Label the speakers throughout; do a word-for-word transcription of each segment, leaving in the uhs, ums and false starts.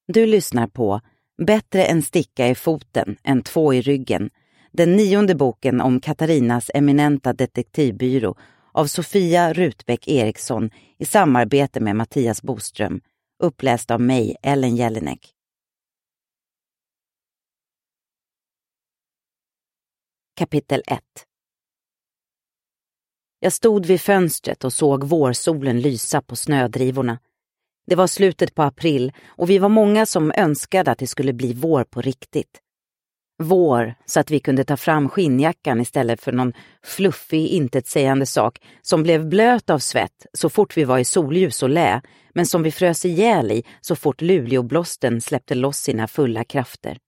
Speaker 1: Du lyssnar på Bättre en sticka i foten än två i ryggen. Den nionde boken om Katarinas eminenta detektivbyrå av Sofia Rutbeck Eriksson i samarbete med Mattias Boström. Uppläst av mig, Ellen Jelinek. Kapitel ett. Jag stod vid fönstret och såg vårsolen lysa på snödrivorna. Det var slutet på april och vi var många som önskade att det skulle bli vår på riktigt. Vår så att vi kunde ta fram skinnjackan istället för någon fluffig, intetsägande sak som blev blöt av svett så fort vi var i solljus och lä, men som vi frös ihjäl i så fort Luleåblåsten släppte loss sina fulla krafter.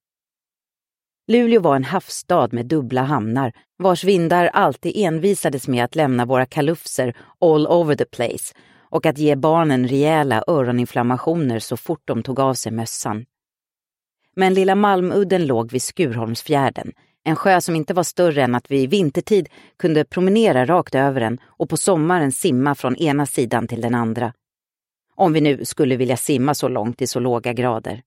Speaker 1: Luleå var en havsstad med dubbla hamnar, vars vindar alltid envisades med att lämna våra kalufser all over the place och att ge barnen rejäla öroninflammationer så fort de tog av sig mössan. Men lilla Malmudden låg vid Skurholmsfjärden, en sjö som inte var större än att vi i vintertid kunde promenera rakt över den och på sommaren simma från ena sidan till den andra. Om vi nu skulle vilja simma så långt i så låga grader.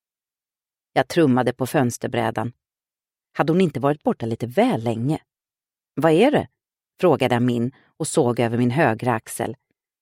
Speaker 1: Jag trummade på fönsterbrädan. Hade hon inte varit borta lite väl länge? Vad är det? Frågade Amin och såg över min högra axel.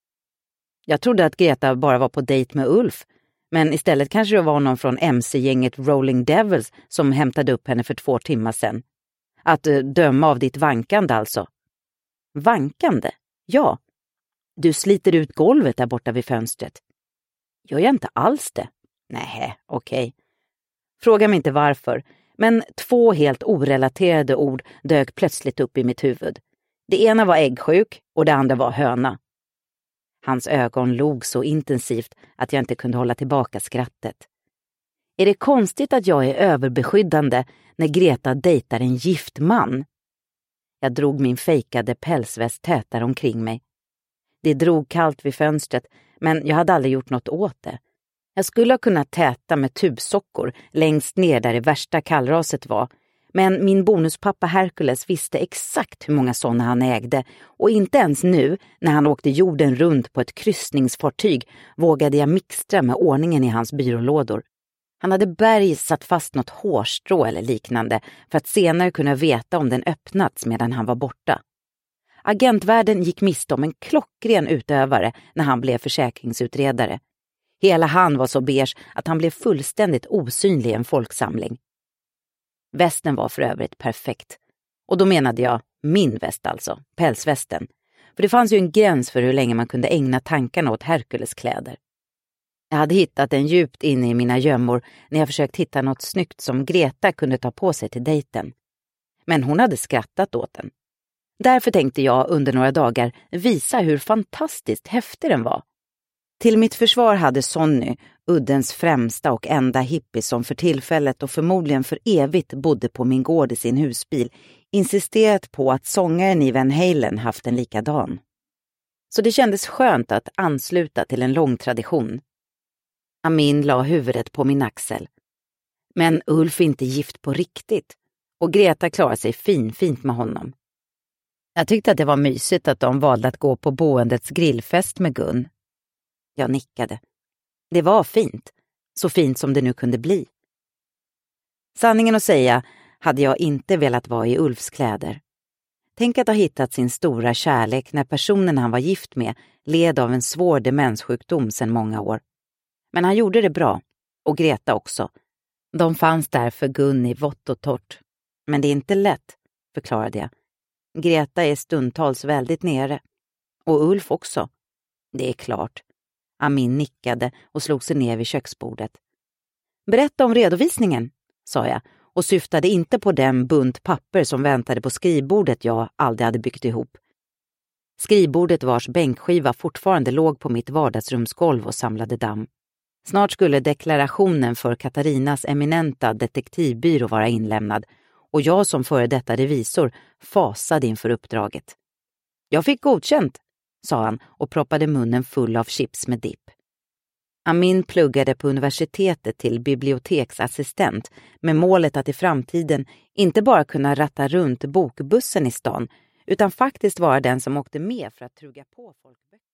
Speaker 1: Jag trodde att Greta bara var på dejt med Ulf, men istället kanske det var någon från M C-gänget Rolling Devils som hämtade upp henne för två timmar sedan. Att döma av ditt vankande alltså. Vankande? Ja. Du sliter ut golvet där borta vid fönstret. Gör jag inte alls det? Nej, okej. Okay. Fråga mig inte varför, men två helt orelaterade ord dök plötsligt upp i mitt huvud. Det ena var äggsjuk och det andra var höna. Hans ögon log så intensivt att jag inte kunde hålla tillbaka skrattet. Är det konstigt att jag är överbeskyddande när Greta dejtar en gift man? Jag drog min fejkade pälsväst tätare omkring mig. Det drog kallt vid fönstret, men jag hade aldrig gjort något åt det. Jag skulle ha kunnat täta med tubsockor längst ner där det värsta kallraset var. Men min bonuspappa Hercules visste exakt hur många sådana han ägde och inte ens nu, när han åkte jorden runt på ett kryssningsfartyg, vågade jag mixtra med ordningen i hans byrålådor. Han hade berg satt fast något hårstrå eller liknande för att senare kunna veta om den öppnats medan han var borta. Agentvärlden gick miste om en klockren utövare när han blev försäkringsutredare. Hela han var så beige att han blev fullständigt osynlig i en folksamling. Västen var för övrigt perfekt. Och då menade jag min väst alltså, pälsvästen. För det fanns ju en gräns för hur länge man kunde ägna tankarna åt Hercules kläder. Jag hade hittat den djupt inne i mina gömmor när jag försökt hitta något snyggt som Greta kunde ta på sig till dejten. Men hon hade skrattat åt den. Därför tänkte jag under några dagar visa hur fantastiskt häftig den var. Till mitt försvar hade Sonny, uddens främsta och enda hippie som för tillfället och förmodligen för evigt bodde på min gård i sin husbil, insisterat på att sångaren i Van Halen haft en likadan. Så det kändes skönt att ansluta till en lång tradition. Amin la huvudet på min axel. Men Ulf är inte gift på riktigt och Greta klarar sig fin, fint med honom. Jag tyckte att det var mysigt att de valde att gå på boendets grillfest med Gun. Jag nickade. Det var fint. Så fint som det nu kunde bli. Sanningen att säga hade jag inte velat vara i Ulfs kläder. Tänk att ha hittat sin stora kärlek när personen han var gift med led av en svår demenssjukdom sedan många år. Men han gjorde det bra. Och Greta också. De fanns där för Gun i vått och torrt. Men det är inte lätt, förklarade jag. Greta är stundtals väldigt nere. Och Ulf också. Det är klart. Amin nickade och slog sig ner vid köksbordet. Berätta om redovisningen, sa jag och syftade inte på den bunt papper som väntade på skrivbordet jag aldrig hade byggt ihop. Skrivbordet vars bänkskiva fortfarande låg på mitt vardagsrumsgolv och samlade damm. Snart skulle deklarationen för Katarinas eminenta detektivbyrå vara inlämnad och jag som före detta revisor fasade inför uppdraget. Jag fick godkänt, sa han och proppade munnen full av chips med dipp. Amin pluggade på universitetet till biblioteksassistent med målet att i framtiden inte bara kunna ratta runt bokbussen i stan utan faktiskt vara den som åkte med för att truga på folk böcker.